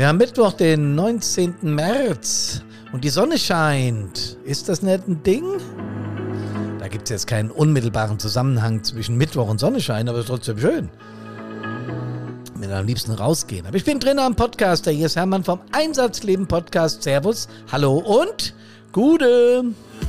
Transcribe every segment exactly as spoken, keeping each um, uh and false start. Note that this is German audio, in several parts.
Wir haben Mittwoch, den neunzehnten März und die Sonne scheint. Ist das nicht ein Ding? Da gibt es jetzt keinen unmittelbaren Zusammenhang zwischen Mittwoch und Sonnenschein, aber es ist trotzdem schön. Ich will am liebsten rausgehen. Aber ich bin drin am Podcaster. Hier ist Hermann vom Einsatzleben Podcast. Servus, hallo und Gude.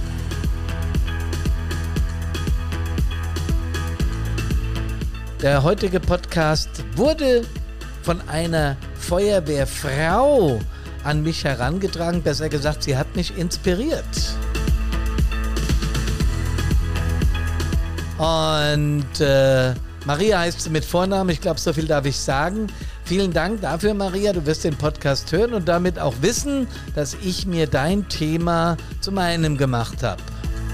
Der heutige Podcast wurde von einer Feuerwehrfrau an mich herangetragen. Besser gesagt, sie hat mich inspiriert. Und äh, Maria heißt sie mit Vornamen. Ich glaube, so viel darf ich sagen. Vielen Dank dafür, Maria. Du wirst den Podcast hören und damit auch wissen, dass ich mir dein Thema zu meinem gemacht habe.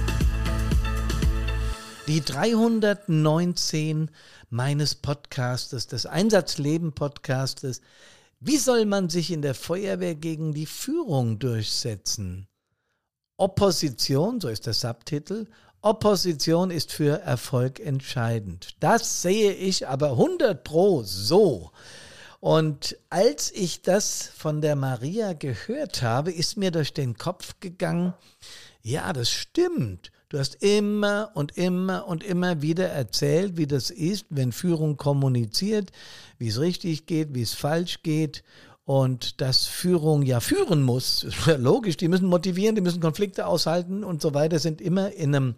Die dreihundertneunzehn meines Podcastes, des Einsatzleben-Podcastes. Wie soll man sich in der Feuerwehr gegen die Führung durchsetzen? Opposition, so ist der Subtitel, Opposition ist für Erfolg entscheidend. Das sehe ich aber hundert Pro so. Und als ich das von der Maria gehört habe, ist mir durch den Kopf gegangen, ja, das stimmt. Du hast immer und immer und immer wieder erzählt, wie das ist, wenn Führung kommuniziert, wie es richtig geht, wie es falsch geht und dass Führung ja führen muss. Das ist ja logisch, die müssen motivieren, die müssen Konflikte aushalten und so weiter, sind immer in einem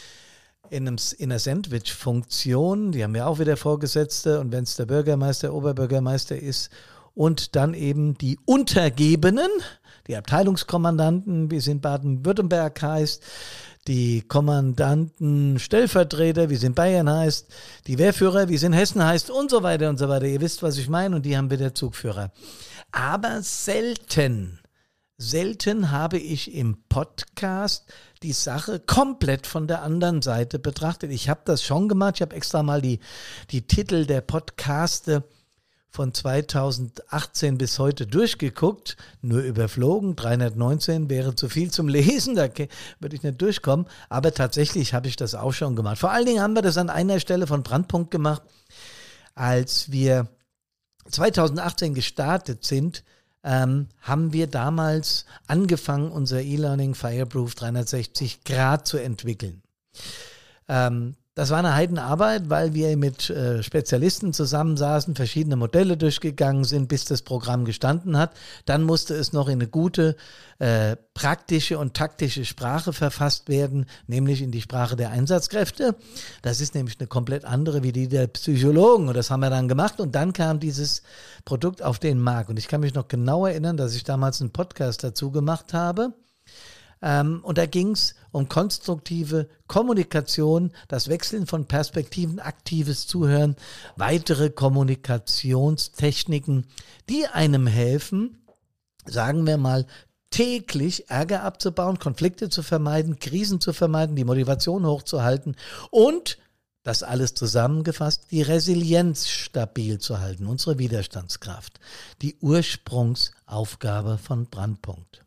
in, einem, in einer Sandwich-Funktion. Die haben ja auch wieder Vorgesetzte und wenn es der Bürgermeister, Oberbürgermeister ist und dann eben die Untergebenen, die Abteilungskommandanten, wie es in Baden-Württemberg heißt, die Kommandanten, Stellvertreter, wie es in Bayern heißt, die Wehrführer, wie es in Hessen heißt und so weiter und so weiter. Ihr wisst, was ich meine und die haben wieder Zugführer. Aber selten, selten habe ich im Podcast die Sache komplett von der anderen Seite betrachtet. Ich habe das schon gemacht, ich habe extra mal die, die Titel der Podcaste von zweitausendachtzehn bis heute durchgeguckt, nur überflogen, dreihundertneunzehn wäre zu viel zum Lesen, da würde ich nicht durchkommen, aber tatsächlich habe ich das auch schon gemacht. Vor allen Dingen haben wir das an einer Stelle von Brandpunkt gemacht, als wir zweitausendachtzehn gestartet sind, ähm, haben wir damals angefangen, unser E-Learning Fireproof dreihundertsechzig Grad zu entwickeln. Ähm, Das war eine Heidenarbeit, weil wir mit äh, Spezialisten zusammensaßen, verschiedene Modelle durchgegangen sind, bis das Programm gestanden hat. Dann musste es noch in eine gute, äh, praktische und taktische Sprache verfasst werden, nämlich in die Sprache der Einsatzkräfte. Das ist nämlich eine komplett andere wie die der Psychologen und das haben wir dann gemacht und dann kam dieses Produkt auf den Markt. Und ich kann mich noch genau erinnern, dass ich damals einen Podcast dazu gemacht habe. Ähm, und da ging es um konstruktive Kommunikation, das Wechseln von Perspektiven, aktives Zuhören, weitere Kommunikationstechniken, die einem helfen, sagen wir mal, täglich Ärger abzubauen, Konflikte zu vermeiden, Krisen zu vermeiden, die Motivation hochzuhalten und, das alles zusammengefasst, die Resilienz stabil zu halten, unsere Widerstandskraft, die Ursprungsaufgabe von Brandpunkt.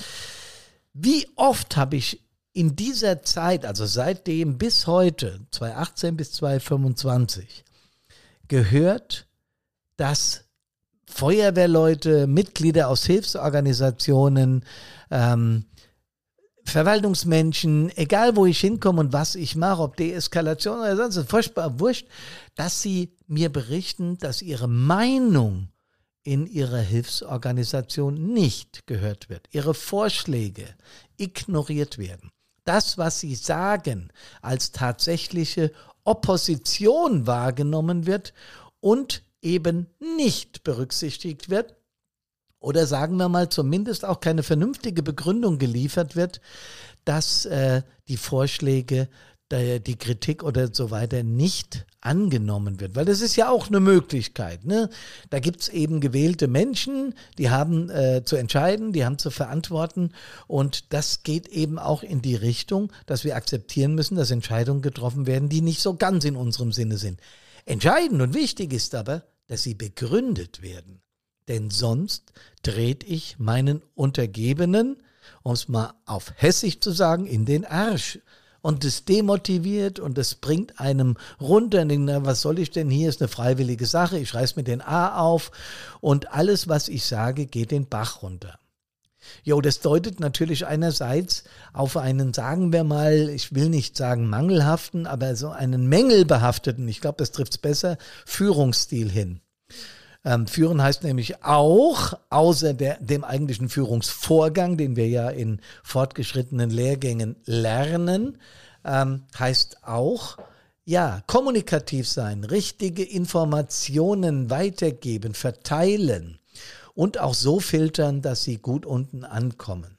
Wie oft habe ich in dieser Zeit, also seitdem bis heute, zweitausendachtzehn bis zweitausendfünfundzwanzig, gehört, dass Feuerwehrleute, Mitglieder aus Hilfsorganisationen, ähm, Verwaltungsmenschen, egal wo ich hinkomme und was ich mache, ob Deeskalation oder sonst was, furchtbar wurscht, dass sie mir berichten, dass ihre Meinung in ihrer Hilfsorganisation nicht gehört wird, ihre Vorschläge ignoriert werden. Das, was sie sagen, als tatsächliche Opposition wahrgenommen wird und eben nicht berücksichtigt wird oder sagen wir mal zumindest auch keine vernünftige Begründung geliefert wird, dass äh, die Vorschläge, die Kritik oder so weiter nicht angenommen wird. Weil das ist ja auch eine Möglichkeit. Ne? Da gibt es eben gewählte Menschen, die haben äh, zu entscheiden, die haben zu verantworten und das geht eben auch in die Richtung, dass wir akzeptieren müssen, dass Entscheidungen getroffen werden, die nicht so ganz in unserem Sinne sind. Entscheidend und wichtig ist aber, dass sie begründet werden. Denn sonst trete ich meinen Untergebenen, um es mal auf Hessisch zu sagen, in den Arsch. und das demotiviert und das bringt einem runter und denkt, na, was soll ich denn hier, ist eine freiwillige Sache, ich reiß mir den A auf und alles, was ich sage, geht den Bach runter. Jo, das deutet natürlich einerseits auf einen, sagen wir mal, ich will nicht sagen mangelhaften, aber so einen mängelbehafteten, ich glaube, das trifft es besser, Führungsstil hin. Ähm, führen heißt nämlich auch, außer der, dem eigentlichen Führungsvorgang, den wir ja in fortgeschrittenen Lehrgängen lernen, ähm, heißt auch, ja, kommunikativ sein, richtige Informationen weitergeben, verteilen und auch so filtern, dass sie gut unten ankommen.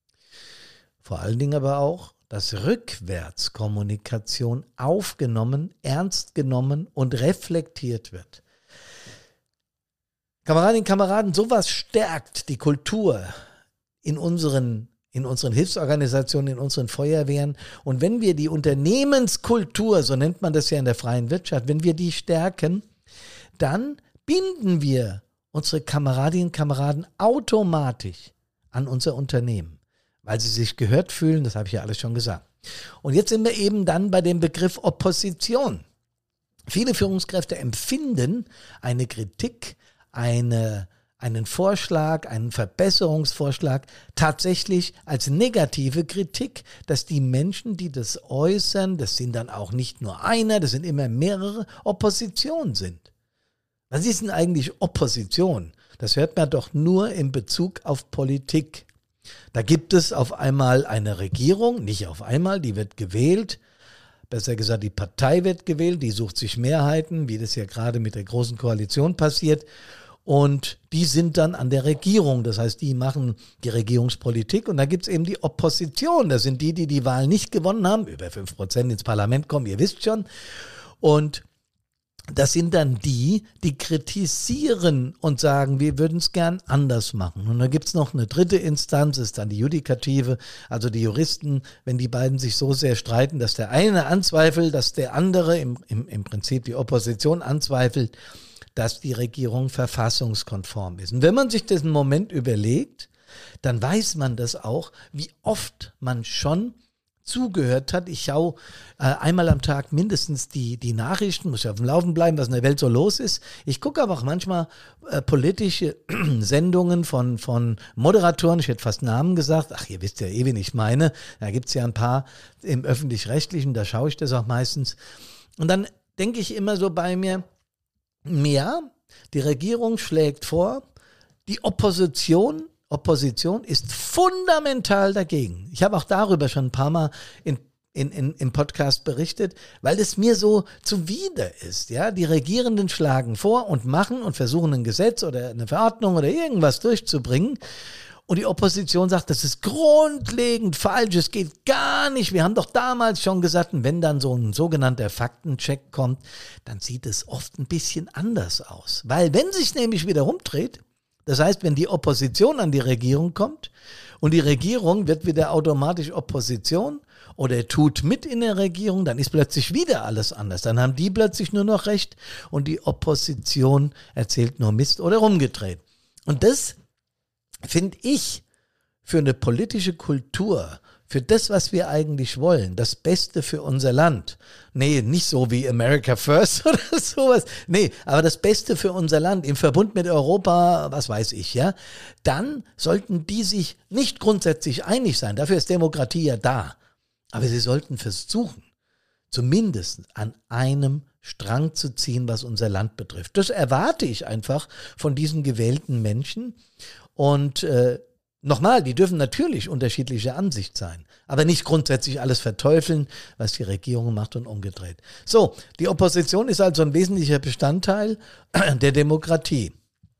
Vor allen Dingen aber auch, dass Rückwärtskommunikation aufgenommen, ernst genommen und reflektiert wird. Kameradinnen und Kameraden, sowas stärkt die Kultur in unseren, in unseren Hilfsorganisationen, in unseren Feuerwehren. Und wenn wir die Unternehmenskultur, so nennt man das ja in der freien Wirtschaft, wenn wir die stärken, dann binden wir unsere Kameradinnen und Kameraden automatisch an unser Unternehmen, weil sie sich gehört fühlen, das habe ich ja alles schon gesagt. Und jetzt sind wir eben dann bei dem Begriff Opposition. Viele Führungskräfte empfinden eine Kritik, eine, einen Vorschlag, einen Verbesserungsvorschlag tatsächlich als negative Kritik, dass die Menschen, die das äußern, das sind dann auch nicht nur einer, das sind immer mehrere, Opposition sind. Was ist denn eigentlich Opposition? Das hört man doch nur in Bezug auf Politik. Da gibt es auf einmal eine Regierung, nicht auf einmal, die wird gewählt. Besser gesagt, die Partei wird gewählt, die sucht sich Mehrheiten, wie das ja gerade mit der Großen Koalition passiert. Und die sind dann an der Regierung, das heißt, die machen die Regierungspolitik. Und da gibt es eben die Opposition, das sind die, die die Wahl nicht gewonnen haben, über fünf Prozent ins Parlament kommen, ihr wisst schon. Und das sind dann die, die kritisieren und sagen, wir würden es gern anders machen. Und dann gibt es noch eine dritte Instanz, das ist dann die Judikative, also die Juristen, wenn die beiden sich so sehr streiten, dass der eine anzweifelt, dass der andere, im, im, im Prinzip die Opposition anzweifelt, dass die Regierung verfassungskonform ist. Und wenn man sich diesen Moment überlegt, dann weiß man das auch, wie oft man schon zugehört hat. Ich schaue äh, einmal am Tag mindestens die, die Nachrichten, muss ja auf dem Laufen bleiben, was in der Welt so los ist. Ich gucke aber auch manchmal äh, politische Sendungen von, von Moderatoren, ich hätte fast Namen gesagt, ach, ihr wisst ja eh, wen ich meine, da gibt es ja ein paar im Öffentlich-Rechtlichen, da schaue ich das auch meistens. Und dann denke ich immer so bei mir, ja, die Regierung schlägt vor, die Opposition Opposition ist fundamental dagegen. Ich habe auch darüber schon ein paar Mal in, in, in, im Podcast berichtet, weil es mir so zuwider ist. Ja, die Regierenden schlagen vor und machen und versuchen ein Gesetz oder eine Verordnung oder irgendwas durchzubringen. Und die Opposition sagt, das ist grundlegend falsch, es geht gar nicht. Wir haben doch damals schon gesagt, wenn dann so ein sogenannter Faktencheck kommt, dann sieht es oft ein bisschen anders aus. Weil wenn sich nämlich wieder rumdreht, das heißt, wenn die Opposition an die Regierung kommt und die Regierung wird wieder automatisch Opposition oder tut mit in der Regierung, dann ist plötzlich wieder alles anders. Dann haben die plötzlich nur noch Recht und die Opposition erzählt nur Mist oder rumgedreht. Und das finde ich für eine politische Kultur, für das, was wir eigentlich wollen, das Beste für unser Land. Nee, nicht so wie America First oder sowas. Nee, aber das Beste für unser Land im Verbund mit Europa, was weiß ich, ja. Dann sollten die sich nicht grundsätzlich einig sein. Dafür ist Demokratie ja da. Aber sie sollten versuchen, zumindest an einem Strang zu ziehen, was unser Land betrifft. Das erwarte ich einfach von diesen gewählten Menschen. Und äh, Nochmal, die dürfen natürlich unterschiedlicher Ansicht sein, aber nicht grundsätzlich alles verteufeln, was die Regierung macht und umgedreht. So, die Opposition ist also ein wesentlicher Bestandteil der Demokratie.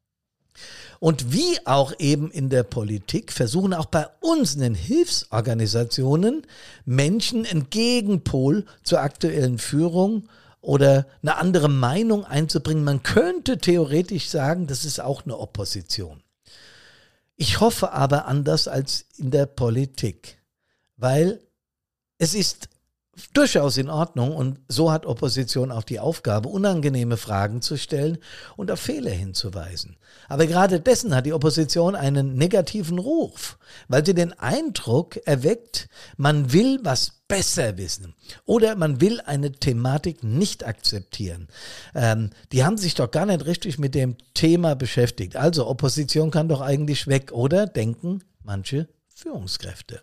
Und wie auch eben in der Politik versuchen auch bei uns in den Hilfsorganisationen Menschen einen Gegenpol zur aktuellen Führung oder eine andere Meinung einzubringen. Man könnte theoretisch sagen, das ist auch eine Opposition. Ich hoffe aber anders als in der Politik, weil es ist durchaus in Ordnung und so hat Opposition auch die Aufgabe, unangenehme Fragen zu stellen und auf Fehler hinzuweisen. Aber gerade dessen hat die Opposition einen negativen Ruf, weil sie den Eindruck erweckt, man will was besser wissen. Oder man will eine Thematik nicht akzeptieren. Ähm, die haben sich doch gar nicht richtig mit dem Thema beschäftigt. Also Opposition kann doch eigentlich weg, oder denken manche Führungskräfte.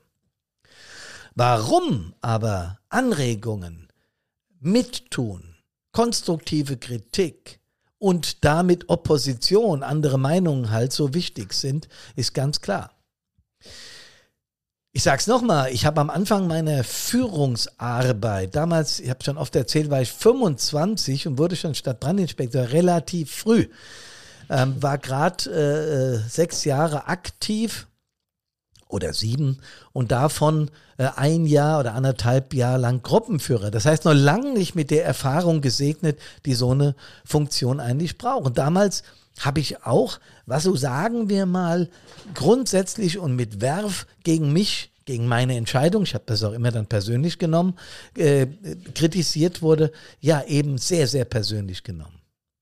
Warum aber Anregungen, Mittun, konstruktive Kritik und damit Opposition, andere Meinungen halt so wichtig sind, ist ganz klar. Ich sag's nochmal, ich habe am Anfang meiner Führungsarbeit, damals, ich habe schon oft erzählt, war ich fünfundzwanzig und wurde schon Stadtbrandinspektor relativ früh. Ähm, war gerade äh, sechs Jahre aktiv oder sieben und davon äh, ein Jahr oder anderthalb Jahr lang Gruppenführer. Das heißt, noch lange nicht mit der Erfahrung gesegnet, die so eine Funktion eigentlich braucht. Und damals habe ich auch, was so sagen wir mal, grundsätzlich und mit Werf gegen mich, gegen meine Entscheidung, ich habe das auch immer dann persönlich genommen, äh, kritisiert wurde, ja eben sehr, sehr persönlich genommen.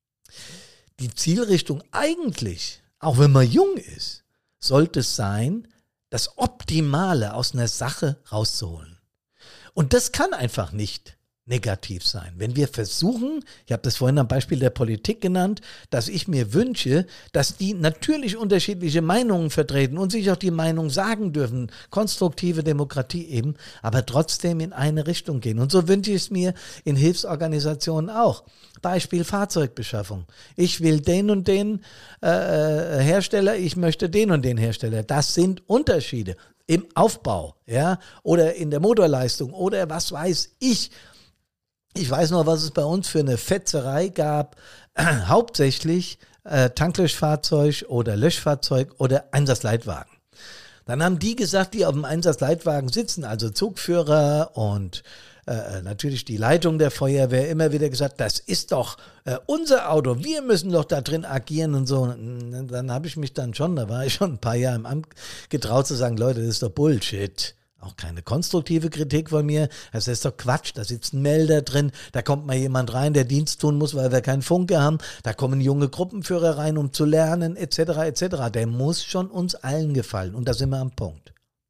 Die Zielrichtung eigentlich, auch wenn man jung ist, sollte es sein, das Optimale aus einer Sache rauszuholen. Und das kann einfach nicht negativ sein. Wenn wir versuchen, ich habe das vorhin am Beispiel der Politik genannt, dass ich mir wünsche, dass die natürlich unterschiedliche Meinungen vertreten und sich auch die Meinung sagen dürfen, konstruktive Demokratie eben, aber trotzdem in eine Richtung gehen. Und so wünsche ich es mir in Hilfsorganisationen auch. Beispiel Fahrzeugbeschaffung. Ich will den und den äh, Hersteller, ich möchte den und den Hersteller. Das sind Unterschiede im Aufbau, ja, oder in der Motorleistung oder was weiß ich. Ich weiß noch, was es bei uns für eine Fetzerei gab, äh, hauptsächlich äh, Tanklöschfahrzeug oder Löschfahrzeug oder Einsatzleitwagen. Dann haben die gesagt, die auf dem Einsatzleitwagen sitzen, also Zugführer und äh, natürlich die Leitung der Feuerwehr, immer wieder gesagt, das ist doch äh, unser Auto, wir müssen doch da drin agieren und so. Und dann habe ich mich dann schon, da war ich schon ein paar Jahre im Amt, getraut zu sagen, Leute, das ist doch Bullshit. Auch keine konstruktive Kritik von mir. Das ist doch Quatsch. Da sitzt ein Melder drin. Da kommt mal jemand rein, der Dienst tun muss, weil wir keinen Funke haben. Da kommen junge Gruppenführer rein, um zu lernen, et cetera et cetera. Der muss schon uns allen gefallen. Und da sind wir am Punkt.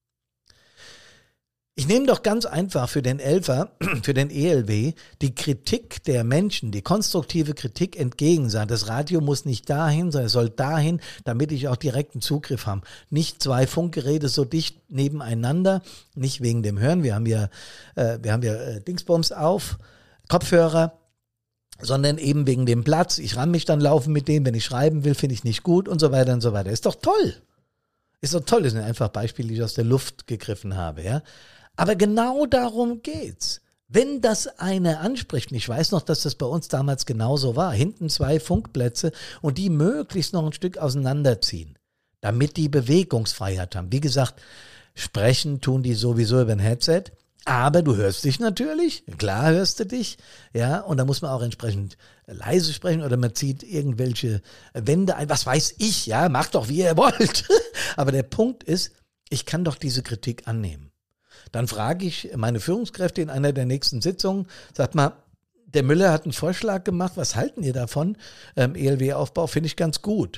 Ich nehme doch ganz einfach für den Elfer, für den E L W, die Kritik der Menschen, die konstruktive Kritik entgegen sein. Das Radio muss nicht dahin, sondern es soll dahin, damit ich auch direkten Zugriff habe. Nicht zwei Funkgeräte so dicht nebeneinander, nicht wegen dem Hören. Wir haben ja, äh, wir haben ja äh, Dingsbums auf, Kopfhörer, sondern eben wegen dem Platz. Ich ramm mich dann laufen mit dem, wenn ich schreiben will, finde ich nicht gut und so weiter und so weiter. Ist doch toll. Ist doch toll. Das sind einfach Beispiele, die ich aus der Luft gegriffen habe, ja. Aber genau darum geht's. Wenn das einer anspricht, und ich weiß noch, dass das bei uns damals genauso war, hinten zwei Funkplätze und die möglichst noch ein Stück auseinanderziehen, damit die Bewegungsfreiheit haben. Wie gesagt, sprechen tun die sowieso über ein Headset, aber du hörst dich natürlich, klar hörst du dich, ja, und da muss man auch entsprechend leise sprechen oder man zieht irgendwelche Wände ein, was weiß ich, ja, macht doch wie ihr wollt. Aber der Punkt ist, ich kann doch diese Kritik annehmen. Dann frage ich meine Führungskräfte in einer der nächsten Sitzungen, sagt mal, der Müller hat einen Vorschlag gemacht, was halten ihr davon? Ähm, E L W-Aufbau finde ich ganz gut.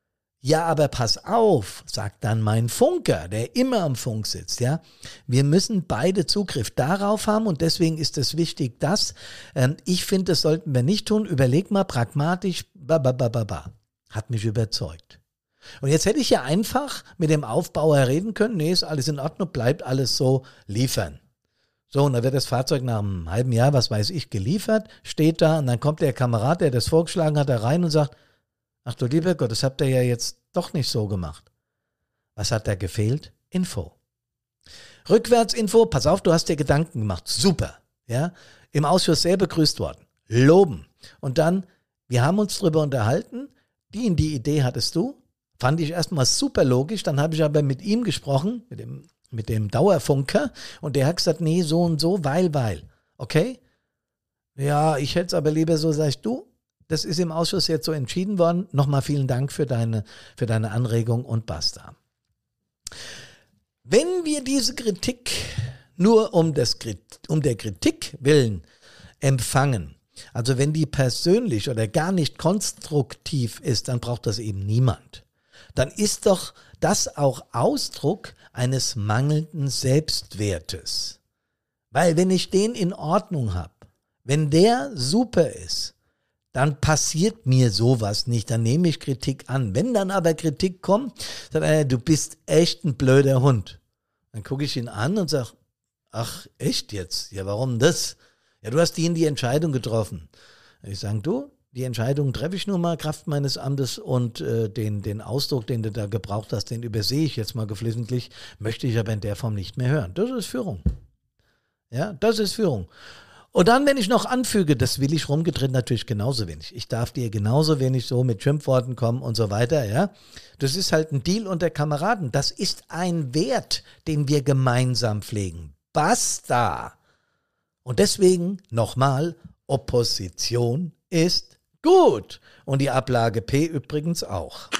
Ja, aber pass auf, sagt dann mein Funker, der immer am Funk sitzt, ja. Wir müssen beide Zugriff darauf haben und deswegen ist es wichtig, dass, ähm, ich finde, das sollten wir nicht tun, überleg mal pragmatisch, ba, ba, ba, ba, ba. Hat mich überzeugt. Und jetzt hätte ich ja einfach mit dem Aufbauer reden können, nee, ist alles in Ordnung, bleibt alles so, liefern. So, und dann wird das Fahrzeug nach einem halben Jahr, was weiß ich, geliefert, steht da und dann kommt der Kamerad, der das vorgeschlagen hat, da rein und sagt, ach du lieber Gott, das habt ihr ja jetzt doch nicht so gemacht. Was hat da gefehlt? Info. Rückwärtsinfo, pass auf, du hast dir Gedanken gemacht, super, ja, im Ausschuss sehr begrüßt worden, loben. Und dann, wir haben uns drüber unterhalten, die in die Idee hattest du, fand ich erstmal super logisch, dann habe ich aber mit ihm gesprochen, mit dem, mit dem Dauerfunker, und der hat gesagt, nee, so und so, weil, weil. Okay? Ja, ich hätte es aber lieber so, sag ich, du, das ist im Ausschuss jetzt so entschieden worden, nochmal vielen Dank für deine, für deine Anregung und basta. Wenn wir diese Kritik nur um, das, um der Kritik willen empfangen, also wenn die persönlich oder gar nicht konstruktiv ist, dann braucht das eben niemand. Dann ist doch das auch Ausdruck eines mangelnden Selbstwertes. Weil wenn ich den in Ordnung habe, wenn der super ist, dann passiert mir sowas nicht, dann nehme ich Kritik an. Wenn dann aber Kritik kommt, sagt er, du bist echt ein blöder Hund. Dann gucke ich ihn an und sage, ach echt jetzt? Ja, warum das? Ja, du hast die in die Entscheidung getroffen. Ich sage, du, die Entscheidung treffe ich nur mal Kraft meines Amtes und äh, den, den Ausdruck, den du da gebraucht hast, den übersehe ich jetzt mal geflissentlich, möchte ich aber in der Form nicht mehr hören. Das ist Führung. Ja, das ist Führung. Und dann, wenn ich noch anfüge, das will ich rumgedreht natürlich genauso wenig. Ich darf dir genauso wenig so mit Schimpfworten kommen und so weiter, ja. Das ist halt ein Deal unter Kameraden. Das ist ein Wert, den wir gemeinsam pflegen. Basta. Und deswegen nochmal, Opposition ist gut. Und die Ablage P übrigens auch.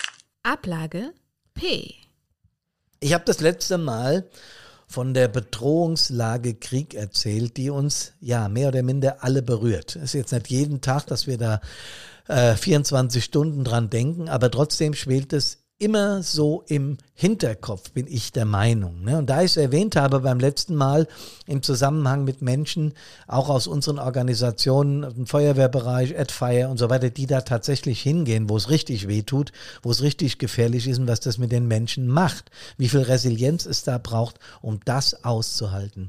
Ablage P. Ich habe das letzte Mal von der Bedrohungslage Krieg erzählt, die uns ja mehr oder minder alle berührt. Es ist jetzt nicht jeden Tag, dass wir da äh, vierundzwanzig Stunden dran denken, aber trotzdem schwelt es immer so im Hinterkopf, bin ich der Meinung. Ne? Und da ich es erwähnt habe beim letzten Mal im Zusammenhang mit Menschen, auch aus unseren Organisationen, im Feuerwehrbereich, AdFire und so weiter, die da tatsächlich hingehen, wo es richtig wehtut, wo es richtig gefährlich ist und was das mit den Menschen macht, wie viel Resilienz es da braucht, um das auszuhalten.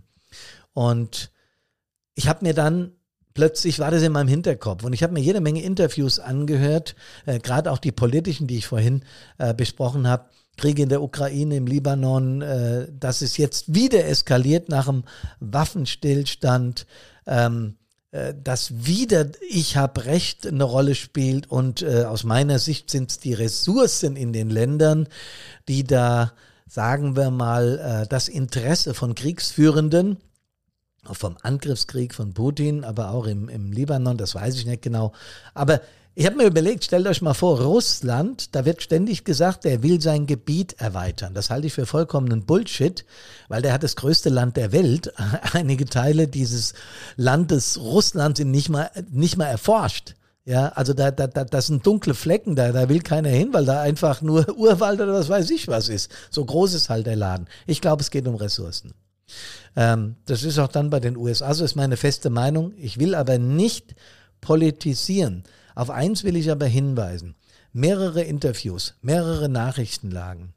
Und ich habe mir dann plötzlich war das in meinem Hinterkopf und ich habe mir jede Menge Interviews angehört, äh, gerade auch die politischen, die ich vorhin äh, besprochen habe. Krieg in der Ukraine, im Libanon, äh, das ist jetzt wieder eskaliert nach dem Waffenstillstand, ähm, äh, dass wieder ich habe Recht eine Rolle spielt und äh, aus meiner Sicht sind es die Ressourcen in den Ländern, die da, sagen wir mal, äh, das Interesse von Kriegsführenden, vom Angriffskrieg von Putin, aber auch im, im Libanon, das weiß ich nicht genau. Aber ich habe mir überlegt, stellt euch mal vor, Russland, da wird ständig gesagt, er will sein Gebiet erweitern. Das halte ich für vollkommenen Bullshit, weil der hat das größte Land der Welt. Einige Teile dieses Landes Russland sind nicht mal, nicht mal erforscht. Ja, also da, da, da, das sind dunkle Flecken, da, da will keiner hin, weil da einfach nur Urwald oder was weiß ich was ist. So groß ist halt der Laden. Ich glaube, es geht um Ressourcen. Ähm, das ist auch dann bei den U S A, so ist meine feste Meinung. Ich will aber nicht politisieren. Auf eins will ich aber hinweisen. Mehrere Interviews, mehrere Nachrichtenlagen.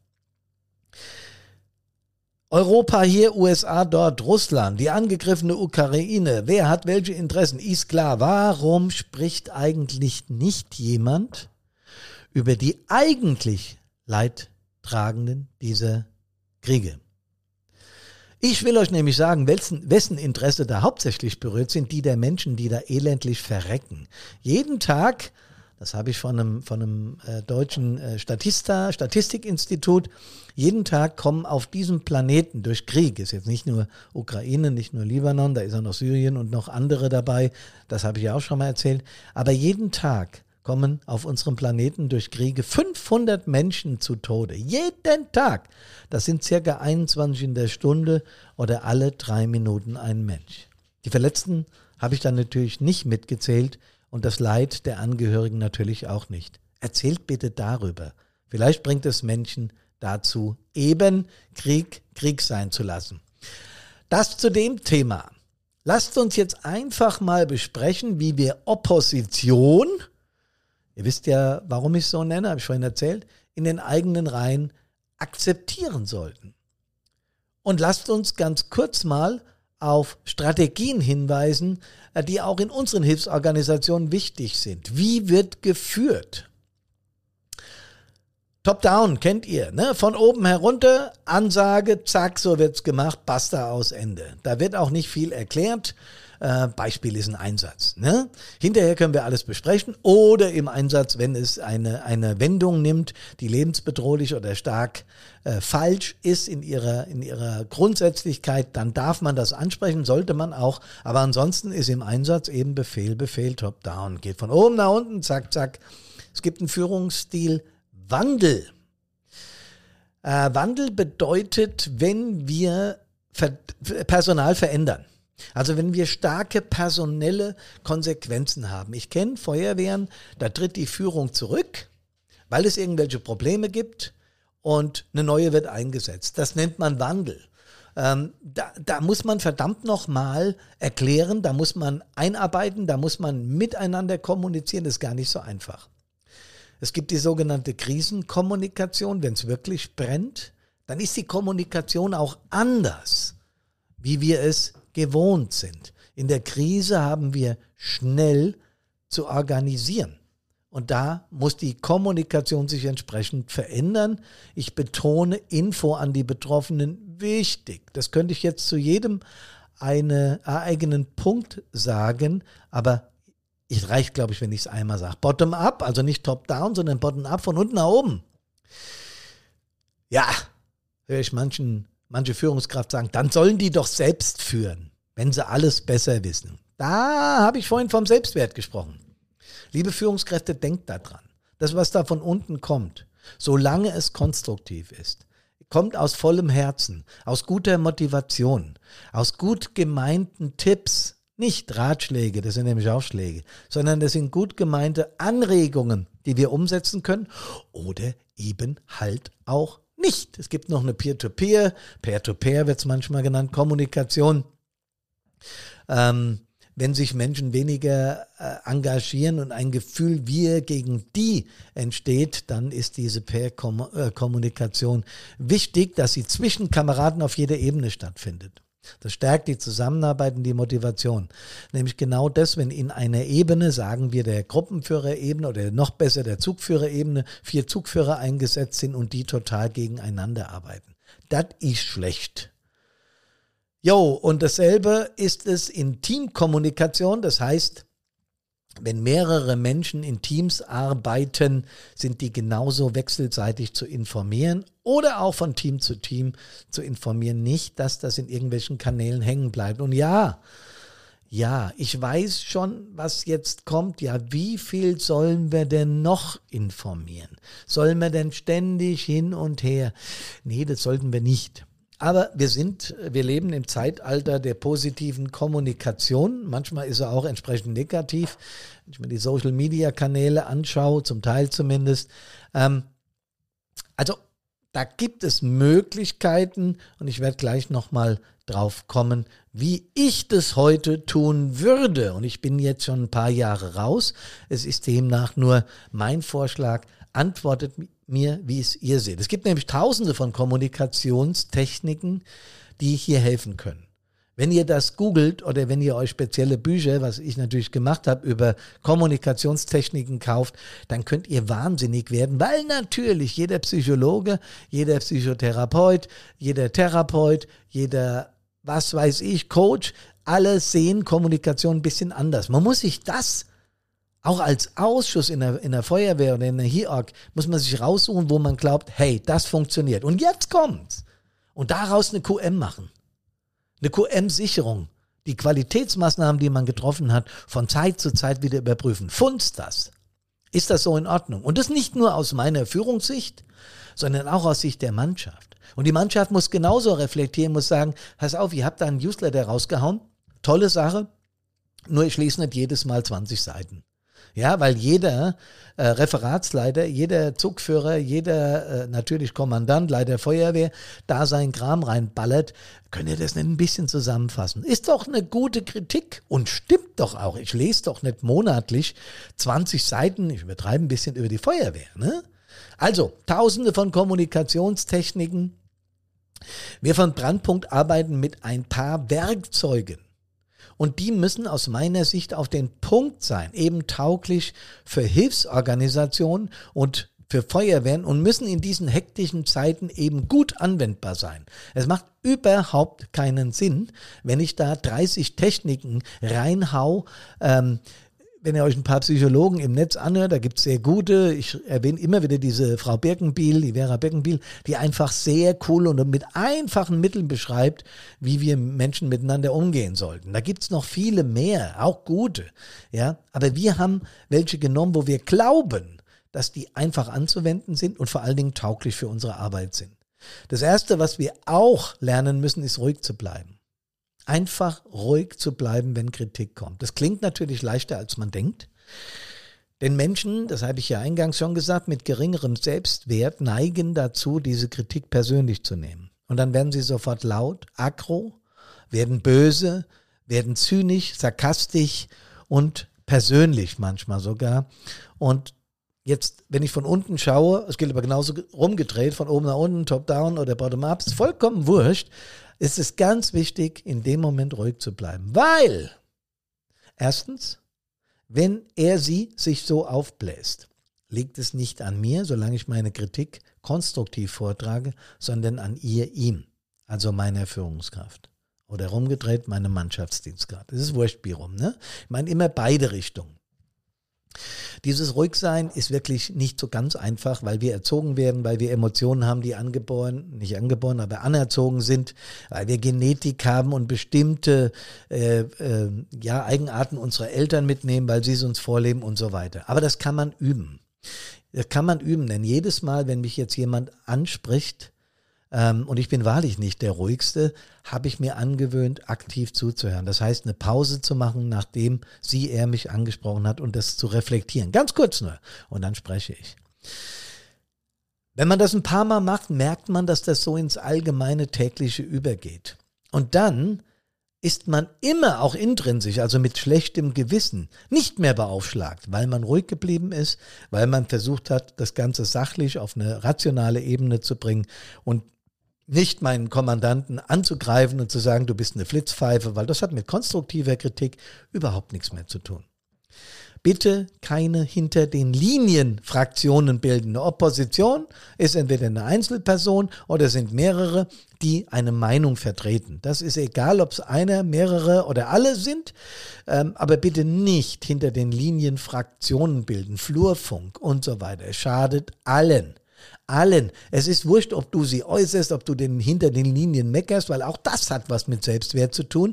Europa hier, U S A dort, Russland, die angegriffene Ukraine. Wer hat welche Interessen? Ist klar. Warum spricht eigentlich nicht jemand über die eigentlich Leidtragenden dieser Kriege? Ich will euch nämlich sagen, wessen, wessen Interesse da hauptsächlich berührt sind, die der Menschen, die da elendlich verrecken. Jeden Tag, das habe ich von einem, von einem äh, deutschen äh, Statista, Statistikinstitut, jeden Tag kommen auf diesem Planeten durch Krieg, ist jetzt nicht nur Ukraine, nicht nur Libanon, da ist auch noch Syrien und noch andere dabei, das habe ich ja auch schon mal erzählt, aber jeden Tag kommen auf unserem Planeten durch Kriege fünfhundert Menschen zu Tode. Jeden Tag. Das sind circa einundzwanzig in der Stunde oder alle drei Minuten ein Mensch. Die Verletzten habe ich dann natürlich nicht mitgezählt und das Leid der Angehörigen natürlich auch nicht. Erzählt bitte darüber. Vielleicht bringt es Menschen dazu, eben Krieg Krieg sein zu lassen. Das zu dem Thema. Lasst uns jetzt einfach mal besprechen, wie wir Opposition, ihr wisst ja, warum ich es so nenne, habe ich vorhin erzählt, in den eigenen Reihen akzeptieren sollten. Und lasst uns ganz kurz mal auf Strategien hinweisen, die auch in unseren Hilfsorganisationen wichtig sind. Wie wird geführt? Top-down, kennt ihr, ne? Von oben herunter, Ansage, zack, so wird's gemacht, basta, aus, Ende. Da wird auch nicht viel erklärt. Äh, Beispiel ist ein Einsatz. Ne? Hinterher können wir alles besprechen oder im Einsatz, wenn es eine, eine Wendung nimmt, die lebensbedrohlich oder stark äh, falsch ist in ihrer, in ihrer Grundsätzlichkeit, dann darf man das ansprechen, sollte man auch. Aber ansonsten ist im Einsatz eben Befehl, Befehl, Top-down. Geht von oben nach unten, zack, zack. Es gibt einen Führungsstil Wandel. Äh, Wandel bedeutet, wenn wir Ver- Personal verändern. Also wenn wir starke personelle Konsequenzen haben. Ich kenne Feuerwehren, da tritt die Führung zurück, weil es irgendwelche Probleme gibt und eine neue wird eingesetzt. Das nennt man Wandel. Ähm, da, da muss man verdammt nochmal erklären, da muss man einarbeiten, da muss man miteinander kommunizieren, das ist gar nicht so einfach. Es gibt die sogenannte Krisenkommunikation, wenn es wirklich brennt, dann ist die Kommunikation auch anders, wie wir es gewohnt sind. In der Krise haben wir schnell zu organisieren. Und da muss die Kommunikation sich entsprechend verändern. Ich betone, Info an die Betroffenen wichtig. Das könnte ich jetzt zu jedem einen eigenen Punkt sagen, aber es reicht, glaube ich, wenn ich es einmal sage. Bottom-up, also nicht top-down, sondern bottom-up, von unten nach oben. Ja, höre ich manchen, manche Führungskraft sagen, dann sollen die doch selbst führen, wenn sie alles besser wissen. Da habe ich vorhin vom Selbstwert gesprochen. Liebe Führungskräfte, denkt daran, das, was da von unten kommt, solange es konstruktiv ist, kommt aus vollem Herzen, aus guter Motivation, aus gut gemeinten Tipps, nicht Ratschläge, das sind nämlich auch Schläge, sondern das sind gut gemeinte Anregungen, die wir umsetzen können oder eben halt auch nicht. Es gibt noch eine Peer-to-Peer, Peer-to-Peer wird es manchmal genannt, Kommunikation. Ähm, wenn sich Menschen weniger äh, engagieren und ein Gefühl wir gegen die entsteht, dann ist diese Peer-Kommunikation wichtig, dass sie zwischen Kameraden auf jeder Ebene stattfindet. Das stärkt die Zusammenarbeit und die Motivation. Nämlich genau das, wenn in einer Ebene, sagen wir der Gruppenführerebene oder noch besser der Zugführerebene, vier Zugführer eingesetzt sind und die total gegeneinander arbeiten. Das ist schlecht. Jo, und dasselbe ist es in Teamkommunikation, das heißt, wenn mehrere Menschen in Teams arbeiten, sind die genauso wechselseitig zu informieren oder auch von Team zu Team zu informieren, nicht, dass das in irgendwelchen Kanälen hängen bleibt. Und ja, ja, ich weiß schon, was jetzt kommt. Ja, wie viel sollen wir denn noch informieren? Sollen wir denn ständig hin und her? Nee, das sollten wir nicht. Aber wir sind, wir leben im Zeitalter der positiven Kommunikation. Manchmal ist er auch entsprechend negativ. Wenn ich mir die Social-Media-Kanäle anschaue, zum Teil zumindest. Ähm, also da gibt es Möglichkeiten und ich werde gleich nochmal drauf kommen, wie ich das heute tun würde. Und ich bin jetzt schon ein paar Jahre raus. Es ist demnach nur mein Vorschlag. Antwortet mir, wie es ihr seht. Es gibt nämlich tausende von Kommunikationstechniken, die hier helfen können. Wenn ihr das googelt oder wenn ihr euch spezielle Bücher, was ich natürlich gemacht habe, über Kommunikationstechniken kauft, dann könnt ihr wahnsinnig werden, weil natürlich jeder Psychologe, jeder Psychotherapeut, jeder Therapeut, jeder, was weiß ich, Coach, alle sehen Kommunikation ein bisschen anders. Man muss sich das auch als Ausschuss in der, in der Feuerwehr oder in der H I O C muss man sich raussuchen, wo man glaubt, hey, das funktioniert. Und jetzt kommt's. Und daraus eine Q M machen. Eine Q M-Sicherung. Die Qualitätsmaßnahmen, die man getroffen hat, von Zeit zu Zeit wieder überprüfen. Funzt das? Ist das so in Ordnung? Und das nicht nur aus meiner Führungssicht, sondern auch aus Sicht der Mannschaft. Und die Mannschaft muss genauso reflektieren, muss sagen, pass auf, ihr habt da einen Newsletter rausgehauen. Tolle Sache. Nur ich lese nicht jedes Mal zwanzig Seiten. Ja, weil jeder äh, Referatsleiter, jeder Zugführer, jeder äh, natürlich Kommandant, Leiter Feuerwehr, da seinen Kram reinballert, könnt ihr das nicht ein bisschen zusammenfassen? Ist doch eine gute Kritik und stimmt doch auch. Ich lese doch nicht monatlich zwanzig Seiten, ich übertreibe ein bisschen über die Feuerwehr. Ne? Also, tausende von Kommunikationstechniken. Wir von Brandpunkt arbeiten mit ein paar Werkzeugen. Und die müssen aus meiner Sicht auf den Punkt sein, eben tauglich für Hilfsorganisationen und für Feuerwehren und müssen in diesen hektischen Zeiten eben gut anwendbar sein. Es macht überhaupt keinen Sinn, wenn ich da dreißig Techniken reinhau. Ähm, wenn ihr euch ein paar Psychologen im Netz anhört, da gibt es sehr gute, ich erwähne immer wieder diese Frau Birkenbiel, die Vera Birkenbiel, die einfach sehr cool und mit einfachen Mitteln beschreibt, wie wir Menschen miteinander umgehen sollten. Da gibt es noch viele mehr, auch gute. Ja, aber wir haben welche genommen, wo wir glauben, dass die einfach anzuwenden sind und vor allen Dingen tauglich für unsere Arbeit sind. Das Erste, was wir auch lernen müssen, ist ruhig zu bleiben. Einfach ruhig zu bleiben, wenn Kritik kommt. Das klingt natürlich leichter, als man denkt. Denn Menschen, das habe ich ja eingangs schon gesagt, mit geringerem Selbstwert neigen dazu, diese Kritik persönlich zu nehmen. Und dann werden sie sofort laut, aggro, werden böse, werden zynisch, sarkastisch und persönlich manchmal sogar. Und jetzt, wenn ich von unten schaue, es gilt aber genauso rumgedreht, von oben nach unten, top-down oder bottom-up, ist vollkommen wurscht, ist es ganz wichtig, in dem Moment ruhig zu bleiben. Weil, erstens, wenn er sie sich so aufbläst, liegt es nicht an mir, solange ich meine Kritik konstruktiv vortrage, sondern an ihr, ihm, also meiner Führungskraft. Oder rumgedreht, meine Mannschaftsdienstgrad. Das ist wurscht wie rum, ne? Ich meine immer beide Richtungen. Dieses Ruhigsein ist wirklich nicht so ganz einfach, weil wir erzogen werden, weil wir Emotionen haben, die angeboren, nicht angeboren, aber anerzogen sind, weil wir Genetik haben und bestimmte äh, äh, ja, Eigenarten unserer Eltern mitnehmen, weil sie es uns vorleben und so weiter. Aber das kann man üben. Das kann man üben, denn jedes Mal, wenn mich jetzt jemand anspricht, ähm, und ich bin wahrlich nicht der Ruhigste, habe ich mir angewöhnt, aktiv zuzuhören. Das heißt, eine Pause zu machen, nachdem sie, er mich angesprochen hat und das zu reflektieren. Ganz kurz nur. Und dann spreche ich. Wenn man das ein paar Mal macht, merkt man, dass das so ins allgemeine tägliche übergeht. Und dann ist man immer auch intrinsisch, also mit schlechtem Gewissen, nicht mehr beaufschlagt, weil man ruhig geblieben ist, weil man versucht hat, das Ganze sachlich auf eine rationale Ebene zu bringen und nicht meinen Kommandanten anzugreifen und zu sagen, du bist eine Flitzpfeife, weil das hat mit konstruktiver Kritik überhaupt nichts mehr zu tun. Bitte keine hinter den Linien Fraktionen bilden. Eine Opposition ist entweder eine Einzelperson oder sind mehrere, die eine Meinung vertreten. Das ist egal, ob es einer, mehrere oder alle sind, ähm, aber bitte nicht hinter den Linien Fraktionen bilden, Flurfunk und so weiter. Es schadet allen. Allen. Es ist wurscht, ob du sie äußerst, ob du den hinter den Linien meckerst, weil auch das hat was mit Selbstwert zu tun.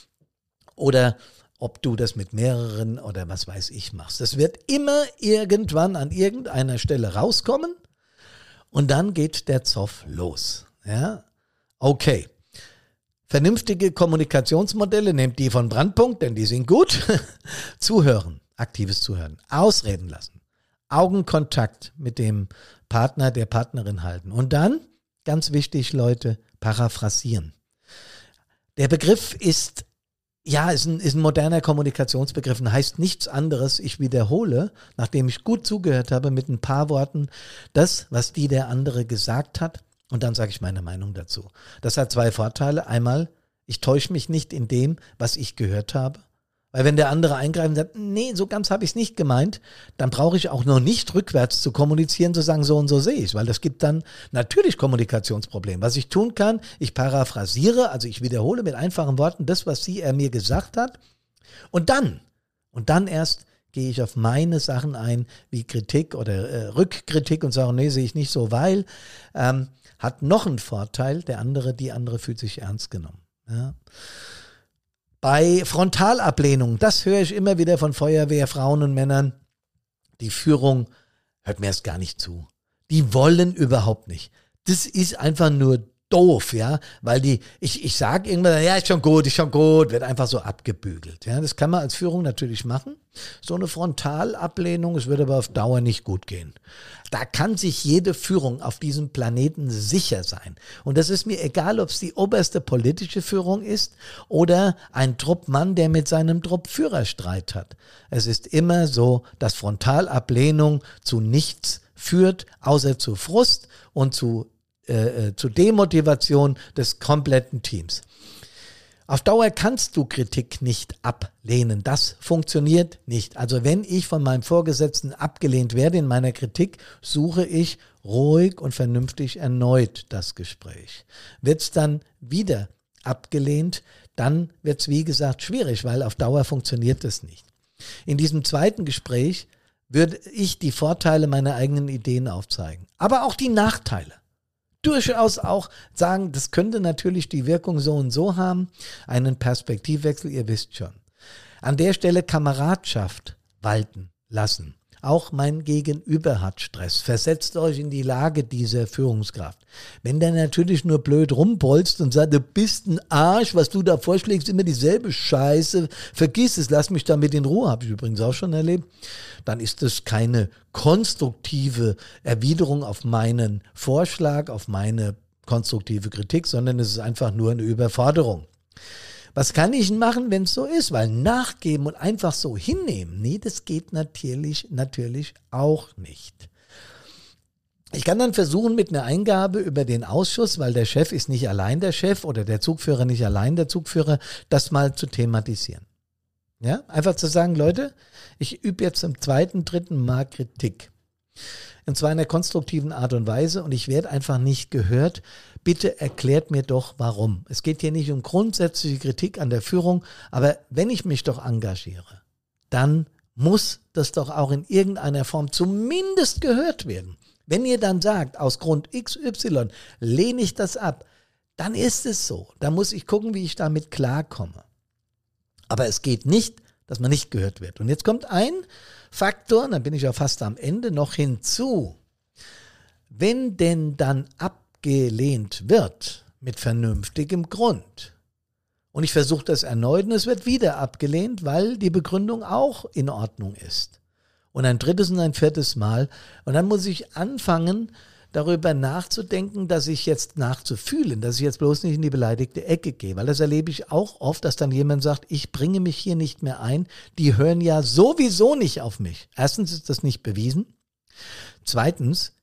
Oder ob du das mit mehreren oder was weiß ich machst. Das wird immer irgendwann an irgendeiner Stelle rauskommen und dann geht der Zoff los. Ja, okay. Vernünftige Kommunikationsmodelle, nehmt die von Brandpunkt, denn die sind gut. Zuhören, aktives Zuhören, ausreden lassen, Augenkontakt mit dem Partner, der Partnerin halten und dann, ganz wichtig, Leute, paraphrasieren. Der Begriff ist Ja, ist ein, ist ein moderner Kommunikationsbegriff und heißt nichts anderes. Ich wiederhole, nachdem ich gut zugehört habe, mit ein paar Worten das, was die der andere gesagt hat und dann sage ich meine Meinung dazu. Das hat zwei Vorteile. Einmal, ich täusche mich nicht in dem, was ich gehört habe. Weil wenn der andere eingreift und sagt, nee, so ganz habe ich es nicht gemeint, dann brauche ich auch noch nicht rückwärts zu kommunizieren, zu sagen, so und so sehe ich es, weil das gibt dann natürlich Kommunikationsprobleme. Was ich tun kann, ich paraphrasiere, also ich wiederhole mit einfachen Worten das, was sie, er mir gesagt hat und dann, und dann erst gehe ich auf meine Sachen ein, wie Kritik oder äh, Rückkritik und sage, nee, sehe ich nicht so, weil, ähm, hat noch einen Vorteil, der andere, die andere fühlt sich ernst genommen. Ja. Bei Frontalablehnung, das höre ich immer wieder von Feuerwehrfrauen und Männern, die Führung hört mir erst gar nicht zu. Die wollen überhaupt nicht. Das ist einfach nur doof, ja, weil die, ich, ich sage irgendwann, ja, ist schon gut, ist schon gut, wird einfach so abgebügelt. Ja, das kann man als Führung natürlich machen. So eine Frontalablehnung, es wird aber auf Dauer nicht gut gehen. Da kann sich jede Führung auf diesem Planeten sicher sein. Und das ist mir egal, ob es die oberste politische Führung ist oder ein Truppmann, der mit seinem Trupp Führerstreit hat. Es ist immer so, dass Frontalablehnung zu nichts führt, außer zu Frust und zu Äh, zu Demotivation des kompletten Teams. Auf Dauer kannst du Kritik nicht ablehnen. Das funktioniert nicht. Also wenn ich von meinem Vorgesetzten abgelehnt werde in meiner Kritik, suche ich ruhig und vernünftig erneut das Gespräch. Wird es dann wieder abgelehnt, dann wird es wie gesagt schwierig, weil auf Dauer funktioniert das nicht. In diesem zweiten Gespräch würde ich die Vorteile meiner eigenen Ideen aufzeigen, aber auch die Nachteile. Durchaus auch sagen, das könnte natürlich die Wirkung so und so haben, einen Perspektivwechsel, ihr wisst schon. An der Stelle Kameradschaft walten lassen. Auch mein Gegenüber hat Stress. Versetzt euch in die Lage dieser Führungskraft. Wenn der natürlich nur blöd rumbolzt und sagt, du bist ein Arsch, was du da vorschlägst, immer dieselbe Scheiße, vergiss es, lass mich damit in Ruhe, habe ich übrigens auch schon erlebt, dann ist das keine konstruktive Erwiderung auf meinen Vorschlag, auf meine konstruktive Kritik, sondern es ist einfach nur eine Überforderung. Was kann ich denn machen, wenn es so ist? Weil nachgeben und einfach so hinnehmen, nee, das geht natürlich, natürlich auch nicht. Ich kann dann versuchen mit einer Eingabe über den Ausschuss, weil der Chef ist nicht allein der Chef oder der Zugführer nicht allein der Zugführer, das mal zu thematisieren. Ja, einfach zu sagen, Leute, ich übe jetzt zum zweiten, dritten Mal Kritik. Und zwar in einer konstruktiven Art und Weise und ich werde einfach nicht gehört. Bitte erklärt mir doch, warum. Es geht hier nicht um grundsätzliche Kritik an der Führung, aber wenn ich mich doch engagiere, dann muss das doch auch in irgendeiner Form zumindest gehört werden. Wenn ihr dann sagt, aus Grund X Y lehne ich das ab, dann ist es so. Dann muss ich gucken, wie ich damit klarkomme. Aber es geht nicht, dass man nicht gehört wird. Und jetzt kommt ein Faktor, und dann bin ich ja fast am Ende, noch hinzu. Wenn denn dann abgelehnt wird mit vernünftigem Grund und ich versuche das erneut und es wird wieder abgelehnt, weil die Begründung auch in Ordnung ist. Und ein drittes und ein viertes Mal. Und dann muss ich anfangen, darüber nachzudenken, dass ich jetzt nachzufühlen, dass ich jetzt bloß nicht in die beleidigte Ecke gehe. Weil das erlebe ich auch oft, dass dann jemand sagt, ich bringe mich hier nicht mehr ein. Die hören ja sowieso nicht auf mich. Erstens ist das nicht bewiesen. Zweitens